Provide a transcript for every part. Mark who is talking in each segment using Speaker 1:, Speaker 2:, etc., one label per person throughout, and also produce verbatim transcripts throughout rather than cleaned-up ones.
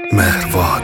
Speaker 1: مهرواد.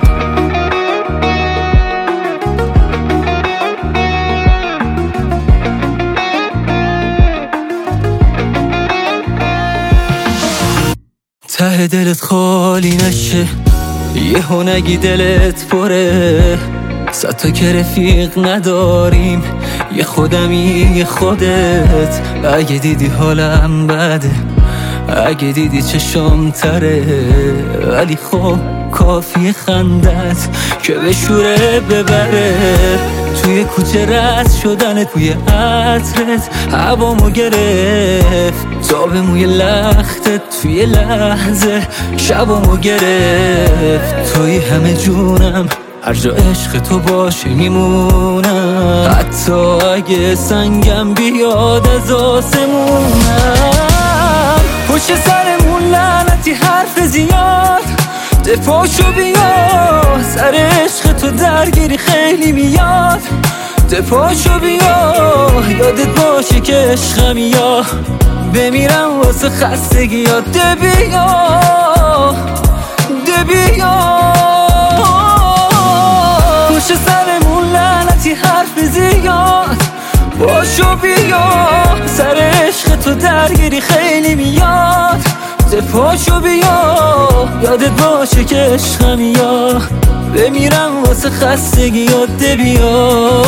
Speaker 2: ته دلت خالی نشه، یهو نگی دلت پره. صد تا که رفیق نداریم، یه خودمی یه خودت. اگه دیدی حالم بده، اگه دیدی چشم تره، ولی خب کافی خندت که به شوره ببره. توی کوچه رد شدن توی عطرت هوامو گرفت، تا به موی لختت توی لحظه شبامو گرفت. توی همه جونم، هر جا عشق تو باشه میمونم، حتی اگه سنگم بیاد از آسمونم. پشت سرمون لعنتی حرف زیاد، دپاشو بیا، سر عشق تو درگیری خیلی میاد. دپاشو بیا، یادت باشه که عشقم یا بمیرم واسه خستگی یاد. ده بیا ده بیا، پشت سرمون لعنتی حرف زیاد. باشو بیا، سر عشق تو درگیری خیلی میاد. پاشو بیا، یادت باشه که عشقم یا بمیرم واسه خستگی یاد. بیا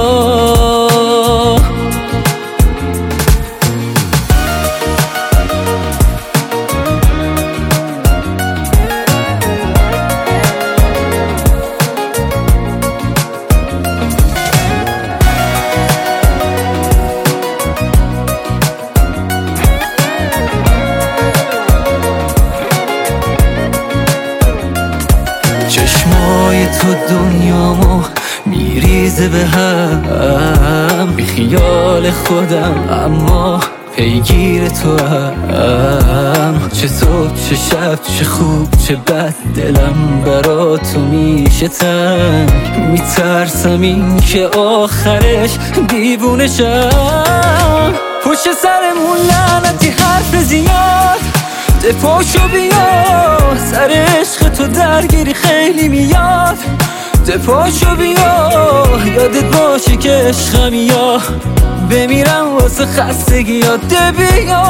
Speaker 2: چشمای تو دنیامو میریزه به هم، بی خیال خودم اما پیگیر تو هم. چه صبح چه شب چه خوب چه بد، دلم برا تو میشه تنگ. میترسم این که آخرش دیوونه شم. پشت سرمون لعنتی حرف زیاد، دپاشو بیا، سر عشق تو درگیری خیلی میاد. دپاشو بیا، یادت باشه که عشقم یا بمیرم واسه خستگی یاد. ده بیا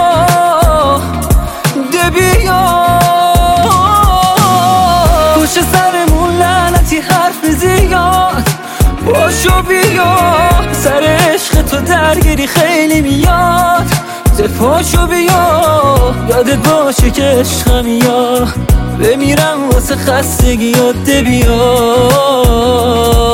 Speaker 2: ده بیا، پشت سرمون لعنتی حرف زیاد. باشو بیا، سر عشق تو درگیری خیلی میاد. پاشو بیا، یادت باشه که عشقم یا بمیرم واسه خستگی یاد. بیا